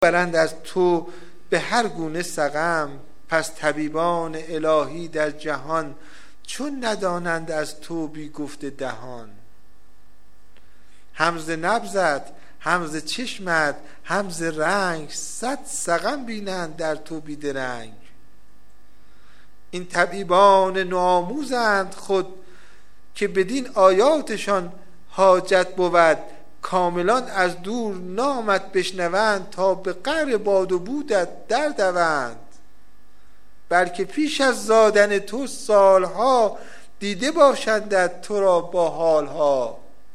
برند از تو به هر گونه سقم. پس طبیبان الهی در جهان چون ندانند از تو بی گفت دهان. هم ز نبضت هم ز چشمت هم ز رنگ، صد سقم بینند در تو بی درنگ. این طبیبان نوآموزند خود که بدین آیاتشان حاجت بود. کاملان از دور نامت بشنوند تا به قعر باد و بودت در دوند. بلکه پیش از زادن تو سالها دیده باشندت تو را با حالها.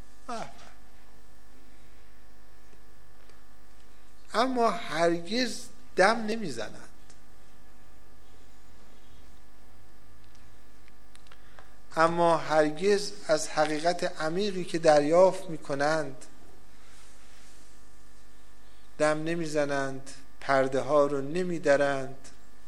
اما هرگز دم نمیزنند. اما هرگز از حقیقت عمیقی که دریافت میکنند دم نمیزنند، پرده ها رو نمیدرند،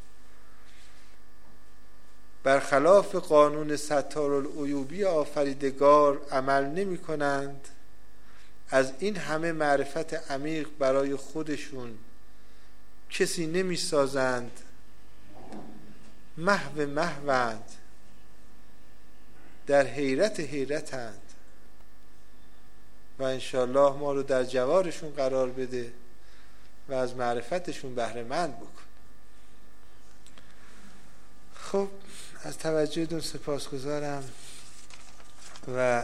برخلاف قانون ستارالعیوبی آفریدگار عمل نمی کنند. از این همه معرفت عمیق برای خودشون کسی نمی سازند. محوند، در حیرتند و انشالله ما رو در جوارشون قرار بده و از معرفتشون بهره مند بکن. خب از توجهتون سپاسگزارم و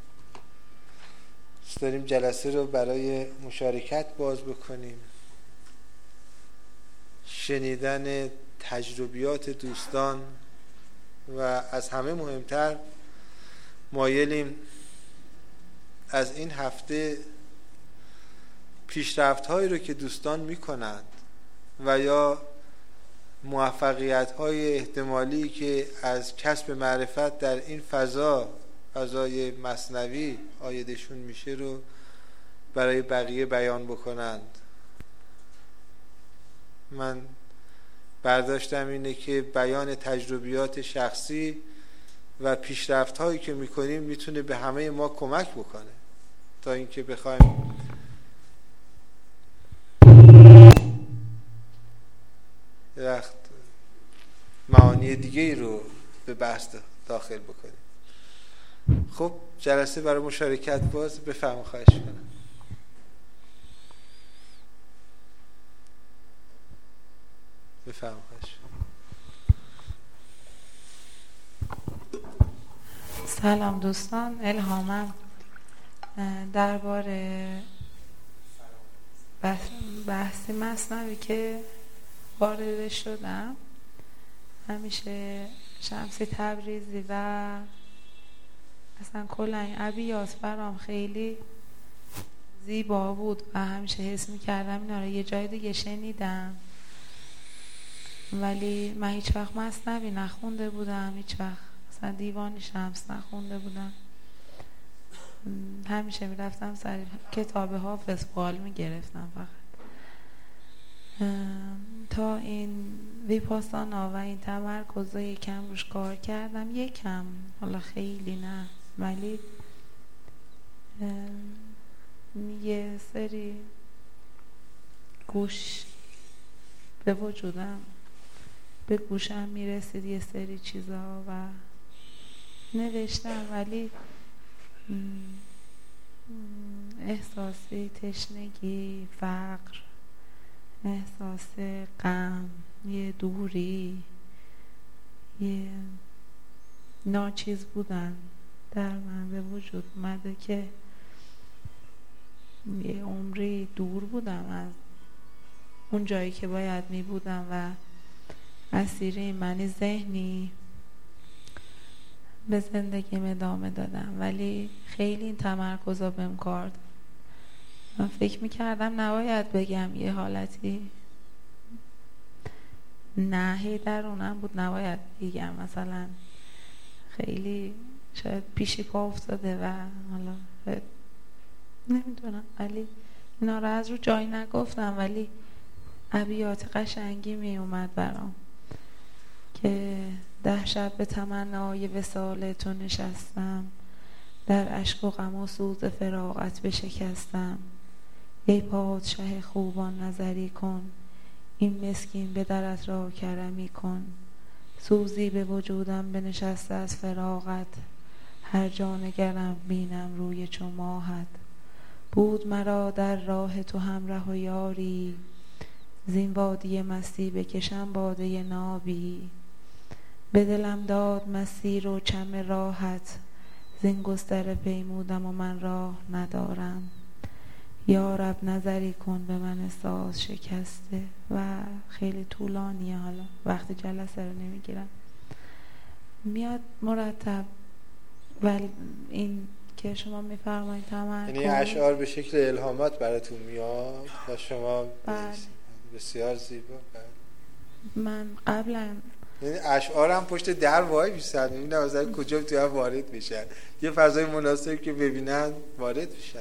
داریم جلسه رو برای مشارکت باز بکنیم، شنیدن تجربیات دوستان و از همه مهمتر مایلیم از این هفته پیشرفت هایی رو که دوستان میکنند و یا موفقیت های احتمالی که از کسب معرفت در این فضای مثنوی عایدشون میشه رو برای بقیه بیان بکنند. من برداشتم اینه که بیان تجربیات شخصی و پیشرفت هایی که میکنیم میتونه به همه ما کمک بکنه تا اینکه بخوایم وقت معانی دیگه رو به بحث داخل بکنیم. خب جلسه برای مشارکت باز. بفرمایید، خواهش می‌کنم. بفرمایید. سلام دوستان، الهامم درباره بحث مثنوی که وارد شدم. همیشه شمسی تبریزی و اصلا کلا این ابیات برام خیلی زیبا بود و همیشه حس می‌کردم اینا رو یه جای دیگه شنیدم، ولی من هیچ وقت مثنوی نخونده بودم، هیچ وقت اصلا دیوان شمس نخونده بودم. همیشه میرفتم سر کتاب حافظ فال میگرفتم فقط. تا این ویپاسانا و این تمرکز یکم روش کار کردم، یکم، حالا خیلی نه، ولی یه سری گوش به وجودم، به گوشم میرسید یه سری چیزا و نوشتم، ولی احساسی تشنگی، فقر، احساس غم، یه دوری، یه ناچیز بودن در من به وجود اومده که یه عمری دور بودم از اون جایی که باید می بودم و اسیر این منی ذهنی به زندگیم ادامه دادم، ولی خیلی این تمرکزا بهم کار داد. من فکر میکردم نباید بگم، یه حالتی نهی درونم بود نباید بگم، مثلا خیلی شاید پیشی پا افتاده و حالا نمیدونم، ولی اینا رو از رو جای نگفتم، ولی ابیات قشنگی می اومد برام که 10 شب به تمنای وصال تو نشستم، در اشک و غم و سوز فراقت بشکستم، ای پادشه خوبان نظری کن، این مسکین به درت را کرمی کن. سوزی به وجودم بنشسته از فراغت، هر جا نگرم بینم روی چو ماهت. بود مرا در راه تو همره و یاری، زین وادی مستی بکشم باده نابی. به دلم داد مسیر و چم راحت، زین گستره پیمودم و من راه ندارم. یا رب نظری کن به من ساز شکسته. و خیلی طولانیه، حالا وقت جلسه رو نمیگیرم، میاد مرتب. ولی این که شما میفرمایید تمرکز، یعنی اشعار به شکل الهامات براتون میاد و شما بسیار زیبا. من قبلا یعنی اشعارم پشت در وای میسن، این نوازه کجا توی هم وارد میشن، یه فضای مناسب که ببینن وارد میشن.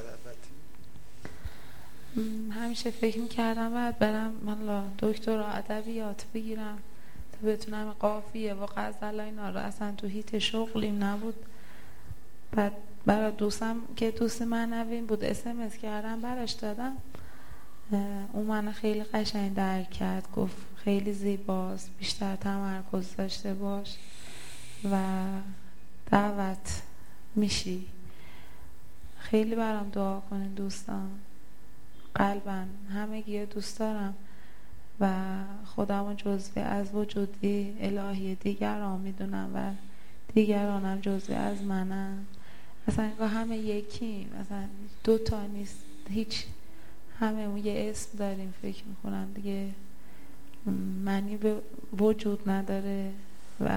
همیشه فکر میکردم باید برم من دکترا ادبیات بگیرم تا بتونم قافیه و غزل اینا رو، اصلا تو هیچ شغلیم نبود. بعد برای دوستم که دوست معنویم بود SMS کردم براش دادم، اون من خیلی قشنگ درک کرد، گفت خیلی زیباست، بیشتر تمرکز داشته باش و دعوت میشی. خیلی برام دعا کنین دوستان، قلباً همگی دوست دارم و خودمو جزوی از وجودی الهی دیگران میدونم و دیگرانم جزوی از منم. مثلا انگار همه یکیم، مثلا دوتا نیست، هیچ، همه یه اسم داریم. فکر میکنم دیگه معنی به وجود نداره و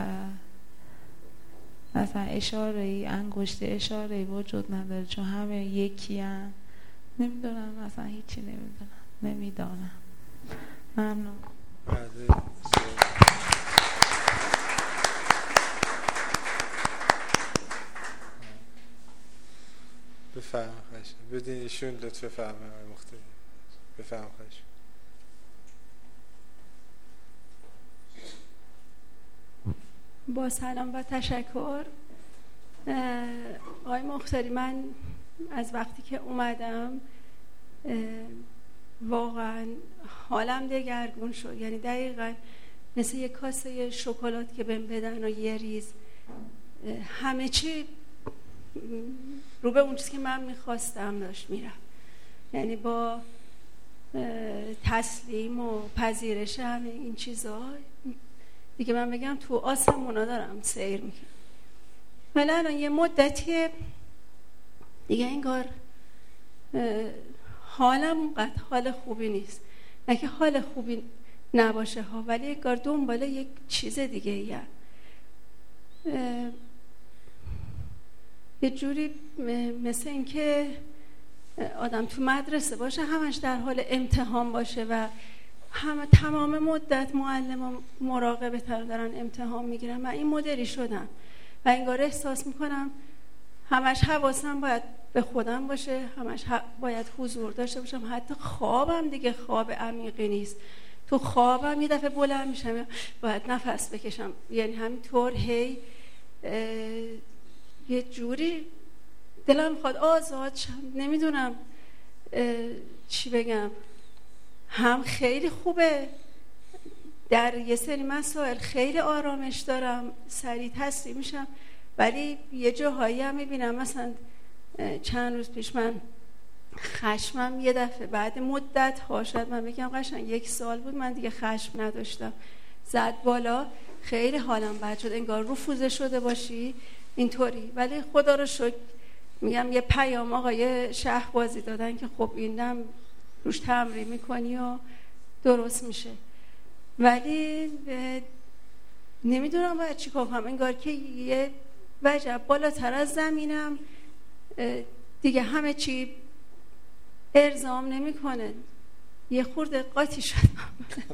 مثلا اشاره ای، انگشت اشاره ای وجود نداره، چون همه یکی هم. نمیدونم، مثلا هیچی نمیدونم. ممنون. بفهم خواهش بدین ایشون لطف فهمه مختلف. بفهم خواهش. با سلام و تشکر. آقای مختاری، من از وقتی که اومدم واقعا حالم دگرگون شد. یعنی دقیقا مثل یک کاسه شکلات که بهم بدن و یه ریز همه چی رو به اون چیزی که من میخواستم داشت میرم. یعنی با تسلیم و پذیرش همه این چیزها دیگه من بگم تو آسمونا دارم سیر میکنم. ولی الان یه مدتی دیگه انگار حالم اونقدر حال خوبی نیست. نه که حال خوبی نباشه ها، ولی انگار دنبال یک چیز دیگه ایه. یه جوری مثل این که آدم تو مدرسه باشه همش در حال امتحان باشه و تمام مدت معلم و مراقبه دارن امتحان میگیرن. من این مدلی شدم و انگار احساس میکنم همش حواسم باید به خودم باشه، همش باید حضور داشته باشم. حتی خوابم دیگه خواب عمیقی نیست. تو خوابم یه دفعه بلند میشم باید نفس بکشم. یعنی همینطور هی یه جوری دلم میخواد آزاد شم. نمیدونم چی بگم. هم خیلی خوبه در یه سری مسائل خیلی آرامش دارم، سریع تسلیم میشم، ولی یه جاهایی هم میبینم مثلا چند روز پیش من خشمم یه دفعه بعد مدت ها، شاید من بگم قشنگ 1 سال بود من دیگه خشم نداشتم، زد بالا. خیلی حالم بد شد، انگار رفوزه شده باشی اینطوری. ولی خدا رو شکر میگم یه پیام آقای شهبازی دادن که خب اینم روش تمرین میکنی و درست میشه. ولی نمیدونم باید چی کنم. انگار که یه وجب بالاتر از زمینم دیگه همه چی ارزام نمیکنه. یه خورده قاطی شدم.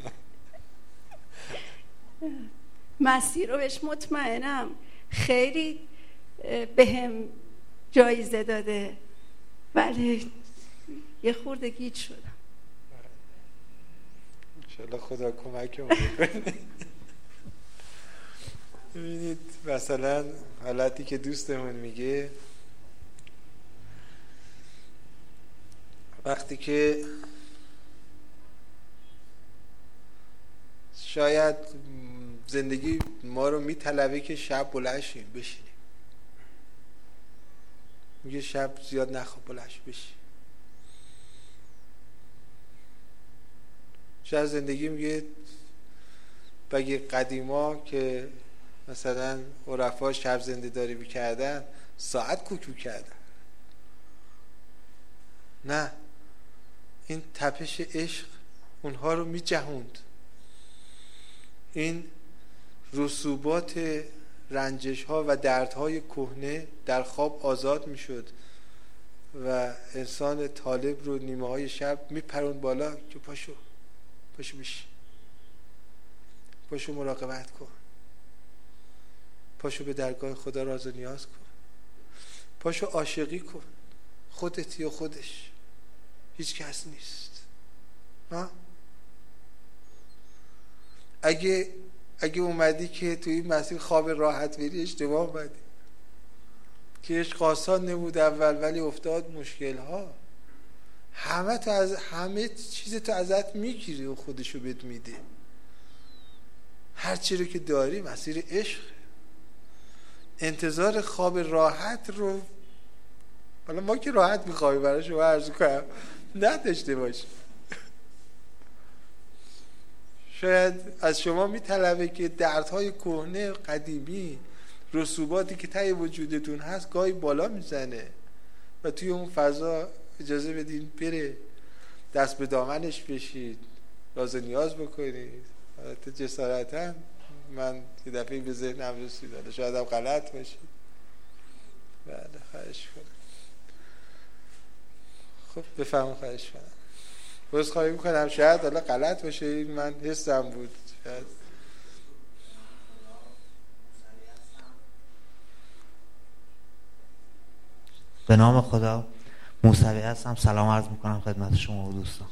مسیر رو بهش مطمئنم خیلی بهم جایزه داده، ولی یه خورده گیج شدم. انشالله خدا کمکمون کنه. ببینید مثلا حالتی که دوستمون میگه وقتی که شاید زندگی ما رو میطلبه که شب بلند شیم بشینیم، میگه شب زیاد نخواب بلند بشین. شاید زندگی میگه بگه قدیما که مثلا عرفا شب زنده داری میکردن ساعت کوک میکردن. نه، این تپش عشق اونها رو میجهوند. این رسوبات رنجش ها و دردهای کهنه در خواب آزاد میشد و انسان طالب رو نیمه های شب میپرون بالا که پاشو بشی، پاشو مراقبت کن، پاشو به درگاه خدا راز و نیاز کن، پاشو عاشقی کن، خودت یا خودش، هیچ کس نیست. اگه اومدی که توی این مسیر خواب راحت بری اشتباه اومدی، که عشق آسان نبود اول ولی افتاد مشکل ها. همه چیز تو ازت میگیری و خودشو بهت میده. هر چی رو که داری مسیر عشق. انتظار خواب راحت رو حالا ما که راحت میخوابیم برای شما عرض کنم نداشته باشی. شاید از شما میطلبه که دردهای کهنه قدیمی، رسوباتی که ته وجودتون هست گاهی بالا میزنه و توی اون فضا اجازه بدین بره، دست به دامنش بشید، راز نیاز بکنید. جسارتا من یه دفعه به ذهنم رسید، شاید هم غلط باشید. بله خواهش کنم. خب بفرمایید. خواهش کنم. عذرخواهی میکنم شاید حالا غلط باشه، این من حسم بود. شاید به نام خدا. موسوی هستم. سلام عرض میکنم خدمت شما و دوستان.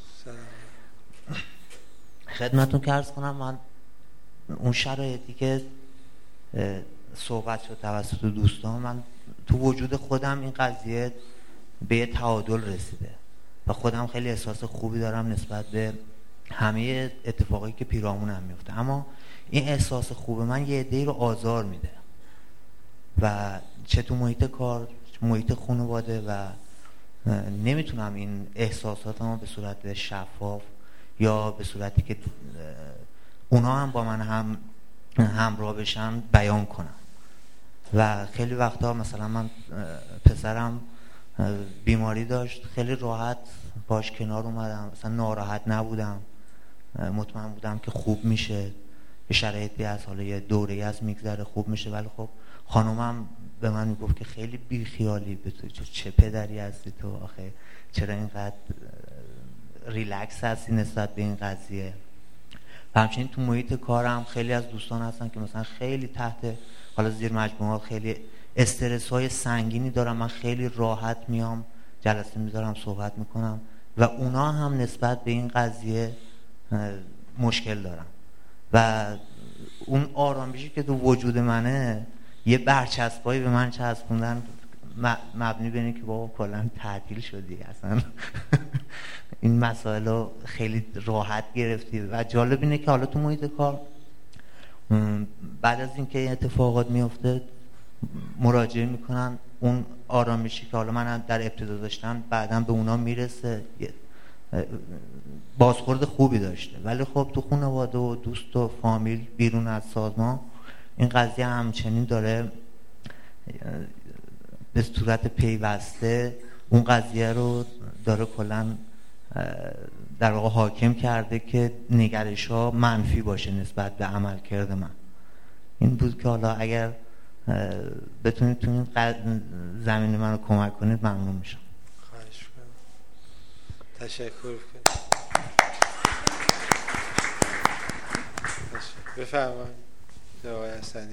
خدمتون که عرض کنم، من اون شرایطی که صحبت شد توسط دوستان، من تو وجود خودم این قضیه به یه تعادل رسیده و خودم خیلی احساس خوبی دارم نسبت به همه اتفاقی که پیرامونم میفته. اما این احساس خوب من یه عده‌ای رو آزار میده و چه تو محیط کار، محیط خانواده، و نمیتونم این احساساتمو به صورت شفاف یا به صورتی که اونا هم با من همراه بشن بیان کنم. و خیلی وقتا مثلا من پسرم بیماری داشت، خیلی راحت باش کنار اومدم، مثلا ناراحت نبودم، مطمئن بودم که خوب میشه، به شرایطی از حالا یه دوره‌ای از میگذره خوب میشه. ولی خب خانومم به من میگفت که خیلی بیخیالی، به تو چه پدری هستی تو، آخه چرا اینقدر ریلکس هستی نسبت به این قضیه. و همچنین تو محیط کارم خیلی از دوستان هستن که مثلا خیلی تحت حالا زیر مجموعه خیلی استرس های سنگینی دارم، من خیلی راحت میام جلسه میذارم صحبت میکنم و اونا هم نسبت به این قضیه مشکل دارن و اون آرامشی که تو وجود منه یه برچسبایی به من چسبوندن مبنی به اینه که بابا کلا تعطیل شدی، اصلا این مسائل رو خیلی راحت گرفتی. و جالب اینه که حالا تو محیط کار بعد از اینکه اتفاقات میفته مراجعه میکنن، اون آرامشی که حالا من در ابتدا داشتم بعداً به اونا میرسه، بازخورد خوبی داشته. ولی خب تو خانواده و دوست و فامیل بیرون از سازمان این قضیه همچنین داره به صورت پیوسته اون قضیه رو داره کلاً در واقع حاکم کرده که نگرش‌ها منفی باشه نسبت به عملکرد من. این بود که حالا اگر بتونید تو این زمینه منو کمک کنید ممنون میشم. خواهش کنم. تشکر کنم. بفرمایید آقای حسنی.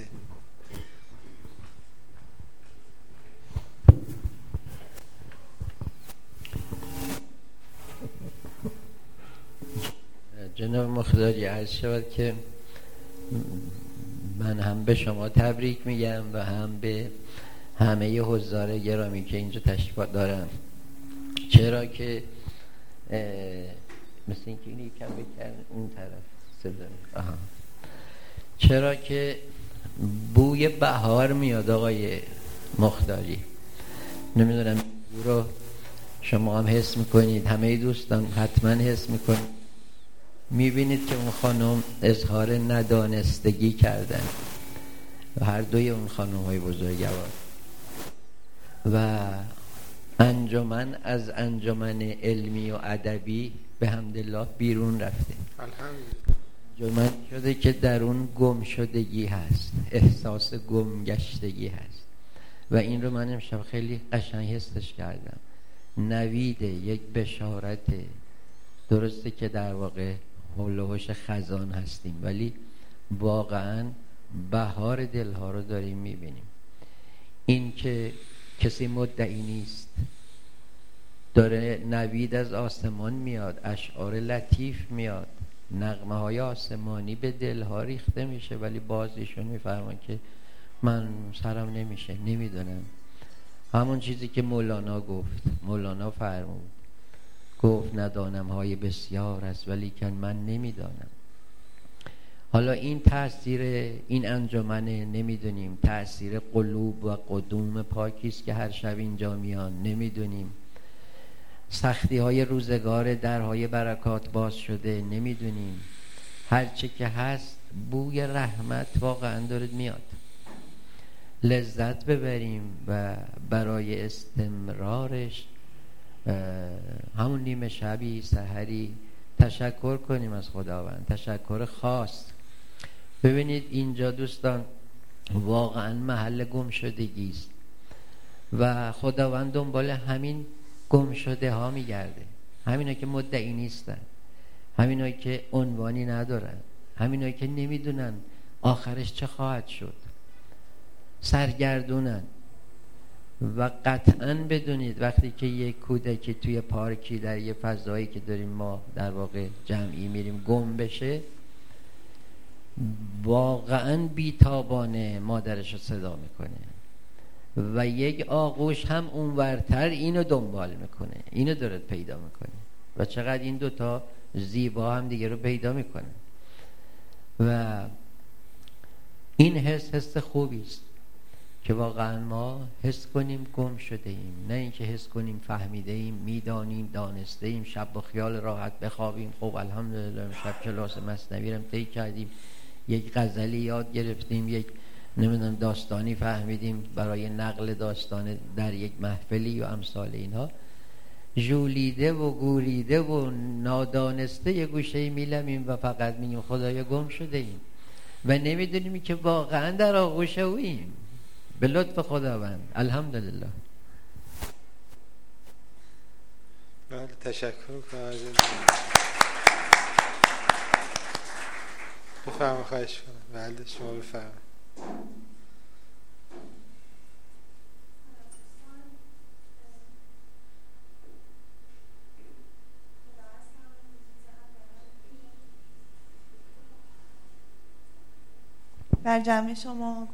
جناب مقداری عرض شود که من هم به شما تبریک میگم و هم به همه حضار گرامی که اینجا تشریف دارم، چرا که مثل اینکه اینو یکم بکن اون طرف صدا. چرا که بوی بهار میاد آقای مختاری، نمیدونم بو رو شما هم حس میکنید، همه دوستان حتما حس میکنید، میبینید که اون خانم اظهار ندانستگی کردن و هر دوی اون خانم های بزرگوار و انجمن از انجمن علمی و ادبی به حمدالله بیرون رفته. انجمن شده که در اون گم شدگی هست، احساس گمگشتگی هست و این رو من امشب خیلی قشنگ حسش کردم. نوید یک بشارت، درسته که در واقع حول و حوش خزان هستیم ولی واقعا بهار دلها رو داریم میبینیم. این که کسی مدعی نیست، داره نوید از آسمان میاد، اشعار لطیف میاد، نغمه های آسمانی به دلها ریخته میشه ولی باز ایشون میفرمان که من سرم نمیشه، نمیدونم. همون چیزی که مولانا گفت، مولانا فرمود، گفت ندانم های بسیار است ولی که من نمیدانم. حالا این تأثیر این انجمنه، نمیدونیم تأثیر قلوب و قدوم پاکیست که هر شب اینجا میان، نمیدونیم سختی های روزگار درهای برکات باز شده، نمیدونیم. هرچه که هست بوی رحمت واقعا دارد میاد. لذت ببریم و برای استمرارش همون نیمه شبی سحری تشکر کنیم از خداوند، تشکر خاص. ببینید اینجا دوستان واقعا محل گم شدگی است و خداوند دنبال همین گم شده ها میگرده، همینا که مدعی نیستن، همینایی که عنوانی ندارن، همینایی که نمیدونن آخرش چه خواهد شد، سرگردونن. و قطعاً بدونید وقتی که یک کودکی توی پارکی در یه فضایی که داریم ما در واقع جمعی میریم گم بشه، واقعاً بیتابانه مادرش رو صدا میکنه و یک آغوش هم اونورتر اینو دنبال میکنه، اینو داره پیدا میکنه و چقدر این دوتا زیبا هم دیگه رو پیدا میکنه و این حس خوبی است که واقعا ما حس کنیم گم شده ایم، نه اینکه حس کنیم فهمیده ایم، میدانیم، دانسته ایم، شب با خیال راحت بخوابیم. خب الحمدلله شب کلاس مثنوی رو طی کردیم، یک غزلی یاد گرفتیم، یک نمیدونم داستانی فهمیدیم برای نقل داستان در یک محفلی و امثال اینها. ژولیده و گوریده و نادانسته یه گوشه میلمیم و فقط میگیم خدایا گم شده ایم و نمیدونیم که واقعا در آغوش اویم به لطف خداوند. الحمدلله. بله تشکر کنم. بفرما خواهش کنم. بله شما بفرما. در جمع شما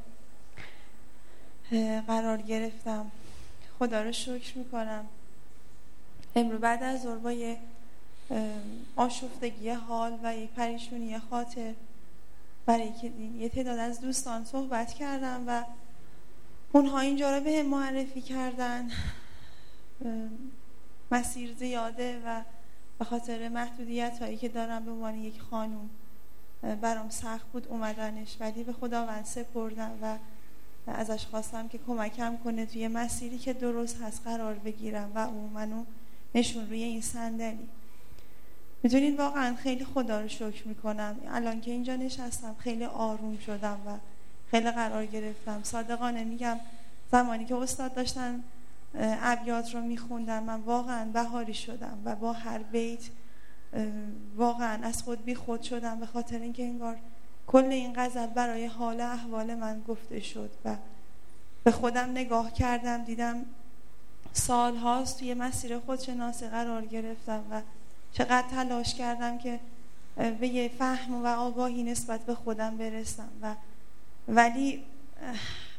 قرار گرفتم. خدا رو شکر میکنم. امروز بعد از ظهر با یه آشفتگی حال و یک پریشونی خاطر برای که یه تعداد از دوستان صحبت کردم و اونها اینجا رو به هم معرفی کردن. مسیر زیاده و به خاطر محدودیت هایی که دارم به عنوان یک خانوم برام سخت بود اومدنش، ولی به خداوند سپردم و ازش خواستم که کمکم کنه توی مسیری که درست هست قرار بگیرم و اون منو نشون روی این صندلی. میدونید واقعا خیلی خدا رو شکر میکنم. الان که اینجا نشستم خیلی آروم شدم و خیلی قرار گرفتم. صادقانه میگم زمانی که استاد داشتن ابیات رو میخوندن من واقعا بهاری شدم و با هر بیت واقعا از خود بی خود شدم، به خاطر اینکه انگار کل این غزل برای حال احوال من گفته شد و به خودم نگاه کردم دیدم سال هاست توی مسیر خودشناسی قرار گرفتم و چقدر تلاش کردم که به یه فهم و آگاهی نسبت به خودم برسم ولی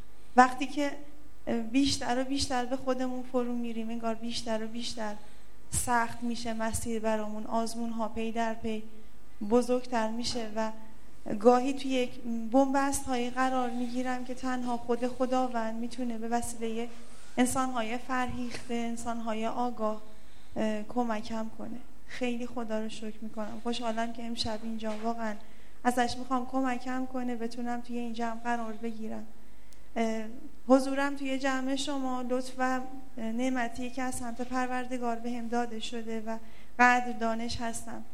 وقتی که بیشتر و بیشتر به خودمون فرو میریم انگار بیشتر و بیشتر سخت میشه مسیر برامون، آزمون ها پی در پی بزرگتر میشه و گاهی توی یک بنبست هایی قرار میگیرم که تنها خود خداوند میتونه به وسیله انسان های فرهیخته، انسان های آگاه کمکم کنه. خیلی خدا رو شکر میکنم، خوشحالم که امشب اینجا واقعا ازش میخوام کمکم کنه بتونم توی این جمع قرار بگیرم. حضورم توی جمع شما لطف و نعمتیه که از سمت پروردگار به هم داده شده و قدر دانش هستم.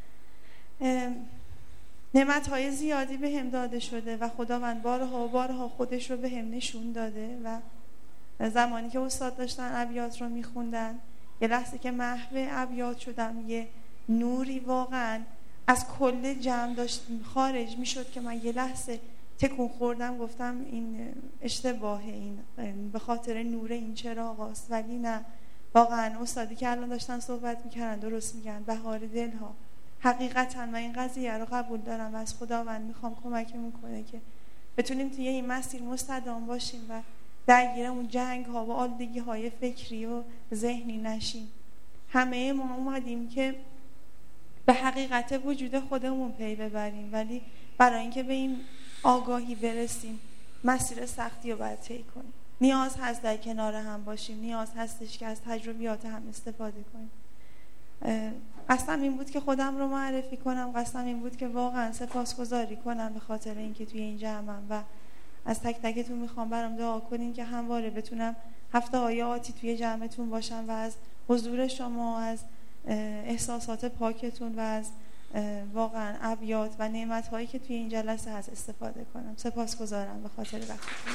نعمت‌های زیادی به هم داده شده و خداوند بارها و بارها خودش رو به هم نشون داده و زمانی که استاد داشتن ابیات رو میخوندن یه لحظه که محو ابیات شدم، یه نوری واقعا از کل جمع داشت خارج میشد که من یه لحظه تکون خوردم، گفتم این اشتباهه، این به خاطر نور این چراغ است. ولی نه، واقعا استادی که الان داشتن صحبت میکردن درست میگن، بهار دلها. حقیقتا من این قضیه رو قبول دارم و از خداوند میخوام کمکمون کنه که بتونیم توی این مسیر مستدام باشیم و درگیر اون جنگ ها و آلودگی های فکری و ذهنی نشیم. همه ما اومدیم که به حقیقت وجود خودمون پی ببریم، ولی برای اینکه به این آگاهی برسیم مسیر سختی رو باید طی کنیم. نیاز هست در کنار هم باشیم، نیاز هستش که از تجربیات هم استفاده کنیم. قصدم این بود که خودم رو معرفی کنم، قصدم این بود که واقعا سپاسگزاری کنم به خاطر اینکه توی این جمعم و از تک تکتون میخوام برام دعا کنین که همواره بتونم هفته‌های آتی توی جمعتون باشم و از حضور شما، از احساسات پاکتون و از واقعا ابیات و نعمت‌هایی که توی این جلسه هست استفاده کنم. سپاسگزارم به خاطر وقتتون.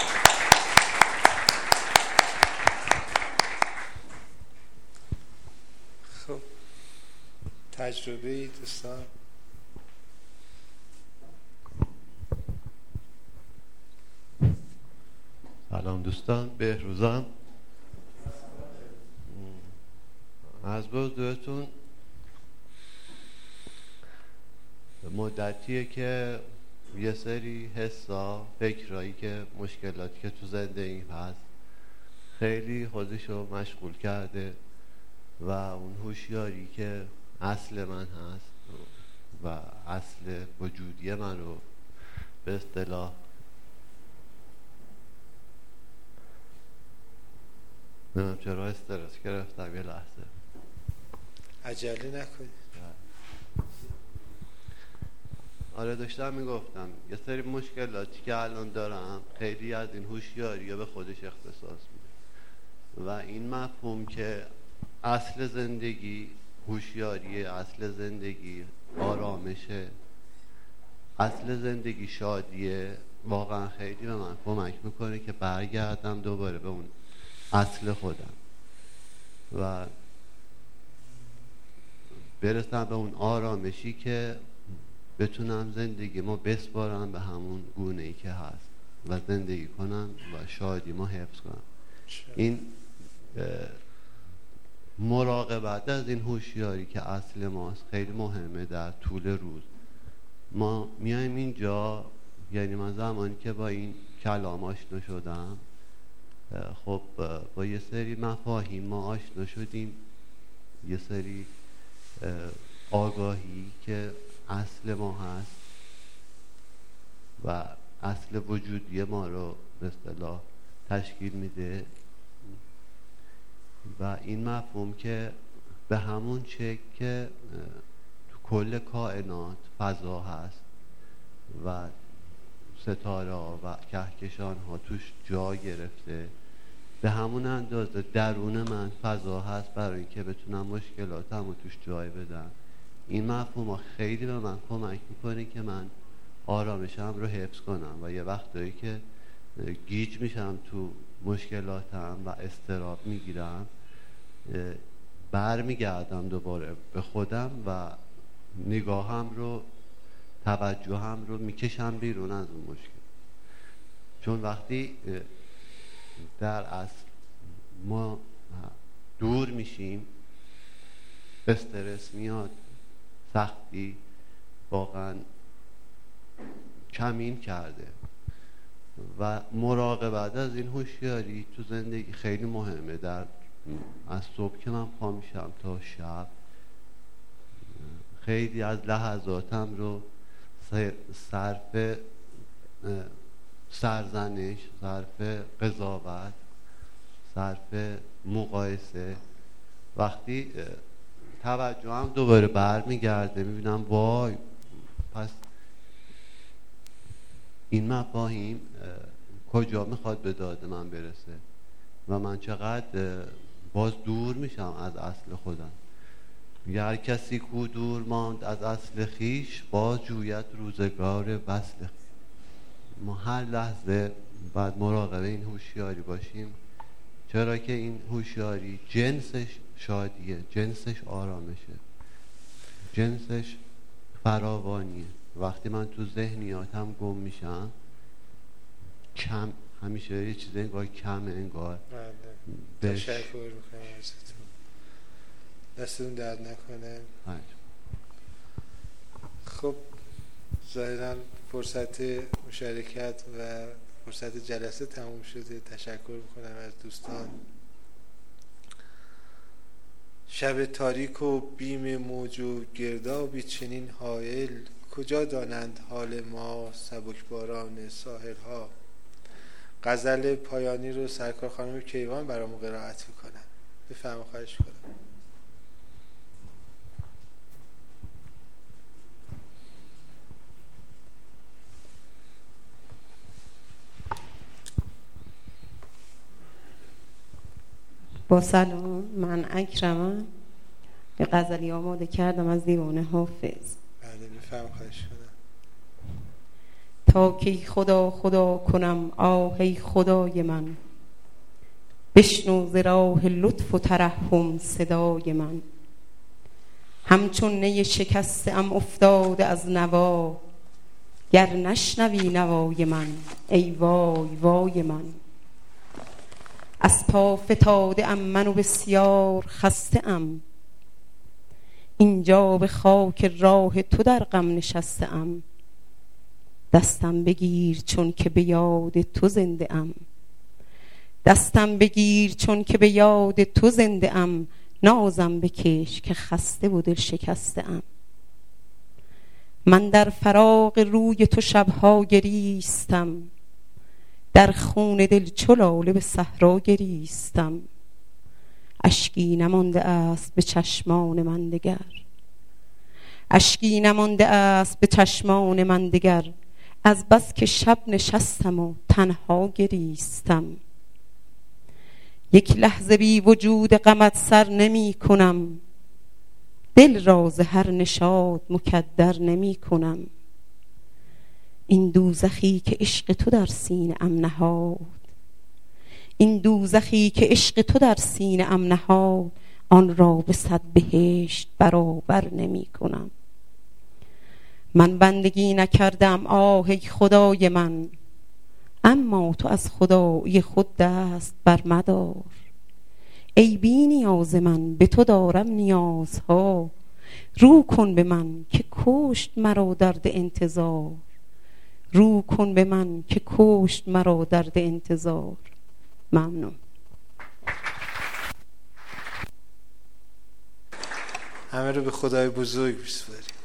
خب تجربه دوستان. سلام دوستان، بهروزم. از بزرگتون مدتیه که یه سری حسا، فکرایی که مشکلاتی که تو زندگی هست خیلی خودشو مشغول کرده و اون هوشیاری که اصل من هست و اصل وجودی من رو به اصطلاح نمیم چرا استرس گرفتم یه لحظه. عجله نکنید. آره داشتم میگفتم یه سری مشکلاتی که الان دارم خیلی از این هوشیاری به خودش اختصاص میده و این مفهوم که اصل زندگی هوشیاریه، اصل زندگی آرامشه، اصل زندگی شادیه، واقعا خیلی به من کمک میکنه که برگردم دوباره به اون اصل خودم و برسم به اون آرامشی که بتونم زندگیمو بسپارم به همون گونه‌ای که هست و زندگی کنم و شادیمو حفظ کنم. این مراقبت از این هوشیاری که اصل ماست خیلی مهمه در طول روز. ما میایم اینجا، یعنی من زمانی که با این کلام آشنا شدم، خب با یه سری مفاهیم ما آشنا شدیم، یه سری آگاهی که اصل ما هست و اصل وجودی ما رو به اصطلاح تشکیل میده و این مفهوم که به همون شکل که تو کل کائنات فضا هست و ستاره ها و کهکشان ها توش جا گرفته، به همون اندازه درون من فضا هست برای اینکه بتونم مشکلاتم رو توش جای بدم. این مفهوم ها خیلی به من کمک میکنه که من آرامشم رو حفظ کنم و یه وقتایی که گیج میشم تو مشکلاتم و اضطراب میگیرم برمیگردم دوباره به خودم و نگاهم رو، توجهم رو میکشم بیرون از اون مشکل. چون وقتی در اصل ما دور میشیم استرس میاد، سختی واقعا کمین کرده و مراقبت از این هوشیاری تو زندگی خیلی مهمه در از صبح که من پا میشم تا شب خیلی از لحظاتم رو صرف سرزنش، صرف قضاوت، صرف مقایسه، وقتی توجهم دوباره برمیگرده میبینم وای پس این مفاهیم کجا میخواد به داد من برسه و من چقدر باز دور میشم از اصل خودم. هر کسی کو دور ماند از اصل خیش، باز جوید روزگار وصل خویش. ما هر لحظه باید مراقب این هوشیاری باشیم، چرا که این هوشیاری جنسش شادیه، جنسش آرامشه، جنسش فراوانیه. وقتی من تو ذهنیاتم گم میشم کم، همیشه یه چیز انگار کمه، انگار تشکر میکنم ازتون، دستتون درد نکنه. خب ظاهرا فرصت مشارکت و فرصت جلسه تموم شده. تشکر میکنم از دوستان. شب تاریک و بیم موج و گردابی چنین حائل، کجا دانند حال ما سبکباران ساحل ها. غزل پایانی رو سرکار خانم کیوان برامون قرائت میکنن. بفرمایید، خواهش کنم. با سلام، من اکرمم. یه غزلی آماده کردم از دیوان حافظ. بله بفرمایید، خواهش کنم. تا کی خدا خدا کنم آهی خدای من، بشنو ز راه لطف و ترحم صدای من. همچون نی شکسته ام افتاده از نوا، گر نشنوی نوای من ای وای وای من. از پا فتاده ام من و بسیار خسته ام، اینجا به خاک راه تو در غم نشسته ام. دستم بگیر چون که به یاد تو زنده ام، دستم بگیر چون که به یاد تو زنده ام. نازم بکش که خسته و دل شکسته ام. من در فراق روی تو شبها گریستم، در خون دل چو لاله به صحرا گریستم. اشکی نمانده است به چشمان من دگر، اشکی نمانده است به چشمان من دگر. از بس که شب نشستم و تنها گریستم. یک لحظه بی وجود غمت سر نمی کنم، دل را ز هر نشاط مکدر نمی کنم. این دوزخی که عشق تو در سینه ام نهاد، این دوزخی که عشق تو در سینه ام نهاد. آن را به 100 بهشت برابر نمی کنم. من بندگی نکردم آه ای خدای من، اما تو از خدای خود دست بر مدار. ای بی نیاز من به تو دارم نیازها، رو کن به من که کشت مرا درد انتظار. رو کن به من که کشت مرا درد انتظار. ممنون. همه رو به خدای بزرگ بسپاریم.